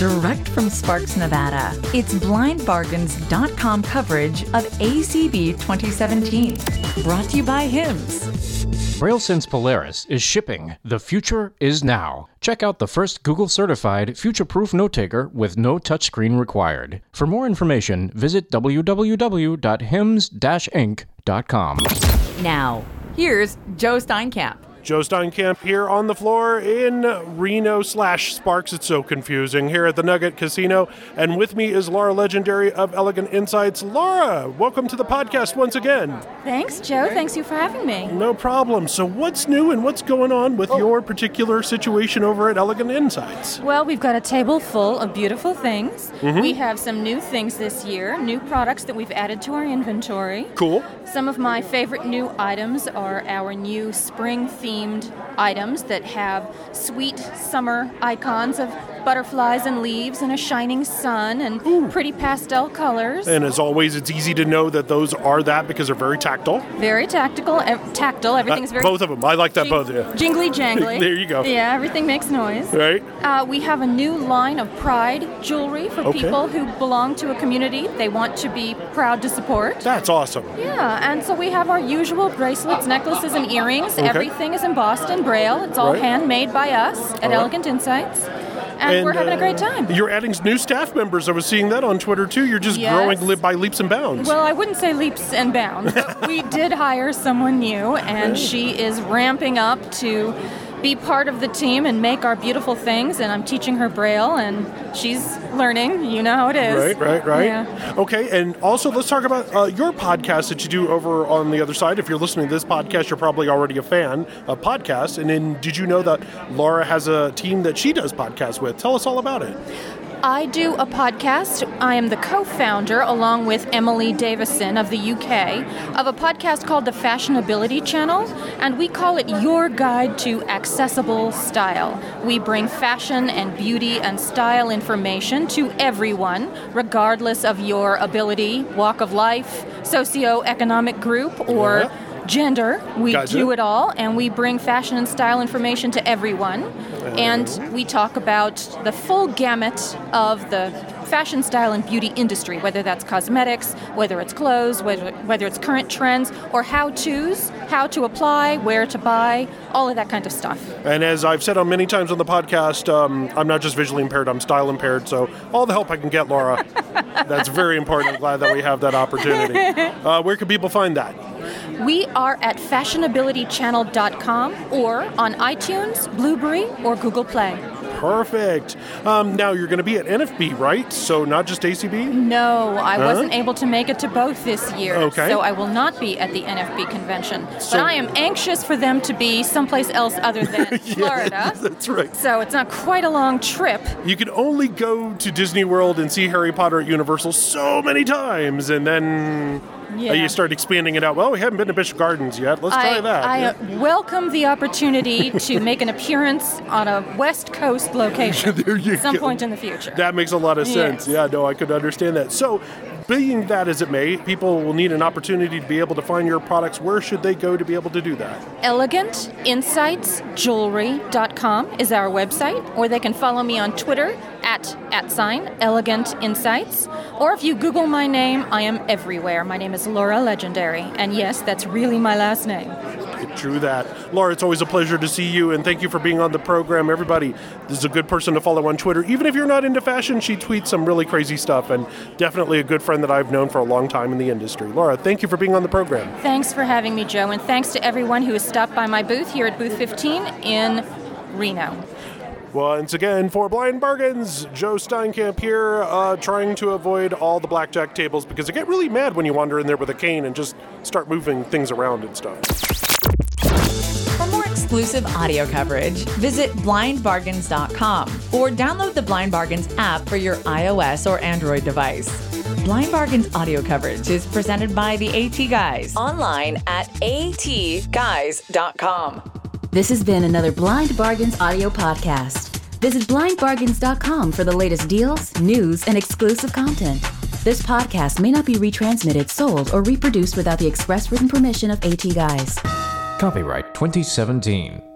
direct from Sparks, Nevada. It's blindbargains.com coverage of ACB 2017. Brought to you by Hims. BrailleSense Polaris is shipping. The future is now. Check out the first Google-certified future-proof note-taker with no touchscreen required. For more information, visit www.hims-inc.com. Now, here's Joe Steinkamp. Joe Steinkamp here on the floor in Reno/Sparks. It's so confusing here at the Nugget Casino. And with me is Laura Legendary of Elegant Insights. Laura, welcome to the podcast once again. Thanks, Joe. Thanks you for having me. No problem. So what's new and what's going on with your particular situation over at Elegant Insights? Well, we've got a table full of beautiful things. We have some new things this year, new products that we've added to our inventory. Cool. Some of my favorite new items are our new spring-themed items that have sweet summer icons of butterflies and leaves and a shining sun and pretty pastel colors. And as always, it's easy to know that those are that because they're very tactile. Very tactile. Everything's very... Both of them. I like that both. Yeah. Jingly jangly. There you go. Yeah, everything makes noise. Right. We have a new line of Pride jewelry for people who belong to a community they want to be proud to support. That's awesome. Yeah, and so we have our usual bracelets, necklaces, and earrings. Everything is embossed in Braille. It's all handmade by us at Elegant Insights. And we're having a great time. You're adding new staff members. I was seeing that on Twitter, too. You're just growing by leaps and bounds. Well, I wouldn't say leaps and bounds, but we did hire someone new, and she is ramping up to be part of the team and make our beautiful things, and I'm teaching her Braille, and she's learning. You know how it is. Right. Yeah. Okay, and also let's talk about your podcast that you do over on the other side. If you're listening to this podcast, you're probably already a fan of podcasts. And then did you know that Laura has a team that she does podcasts with? Tell us all about it. I do a podcast. I am the co-founder, along with Emily Davison of the UK, of a podcast called The Fashionability Channel, and we call it Your Guide to Accessible Style. We bring fashion and beauty and style information to everyone, regardless of your ability, walk of life, socioeconomic group, or gender. We do it all, and we bring fashion and style information to everyone. And we talk about the full gamut of the fashion, style, and beauty industry, whether that's cosmetics, whether it's clothes, whether it's current trends, or how-tos, how to apply, where to buy, all of that kind of stuff. And as I've said on many times on the podcast, I'm not just visually impaired, I'm style impaired, so all the help I can get, Laura. That's very important. I'm glad that we have that opportunity. Where can people find that? We are at fashionabilitychannel.com or on iTunes, Blueberry, or Google Play. Perfect. Now, you're going to be at NFB, right? So not just ACB? No, I wasn't able to make it to both this year. Okay. So I will not be at the NFB convention. But I am anxious for them to be someplace else other than Florida. That's right. So it's not quite a long trip. You can only go to Disney World and see Harry Potter at Universal so many times, and then... you start expanding it out. Well, we haven't been to Bishop Gardens yet. Let's try that. I welcome the opportunity to make an appearance on a West Coast location at some point in the future. That makes a lot of sense. Yes. Yeah, no, I could understand that. So, being that as it may, people will need an opportunity to be able to find your products. Where should they go to be able to do that? ElegantInsightsJewelry.com is our website, or they can follow me on Twitter at Elegant Insights. Or if you Google my name, I am everywhere. My name is Laura Legendary. And yes, that's really my last name. True that. Laura, it's always a pleasure to see you, and thank you for being on the program. Everybody, this is a good person to follow on Twitter. Even if you're not into fashion, she tweets some really crazy stuff, and definitely a good friend that I've known for a long time in the industry. Laura, thank you for being on the program. Thanks for having me, Joe, and thanks to everyone who has stopped by my booth here at Booth 15 in Reno. Once again, for Blind Bargains, Joe Steinkamp here, trying to avoid all the blackjack tables because I get really mad when you wander in there with a cane and just start moving things around and stuff. For more exclusive audio coverage, visit blindbargains.com or download the Blind Bargains app for your iOS or Android device. Blind Bargains audio coverage is presented by the AT Guys online at atguys.com. This has been another Blind Bargains audio podcast. Visit blindbargains.com for the latest deals, news, and exclusive content. This podcast may not be retransmitted, sold, or reproduced without the express written permission of AT Guys. Copyright 2017.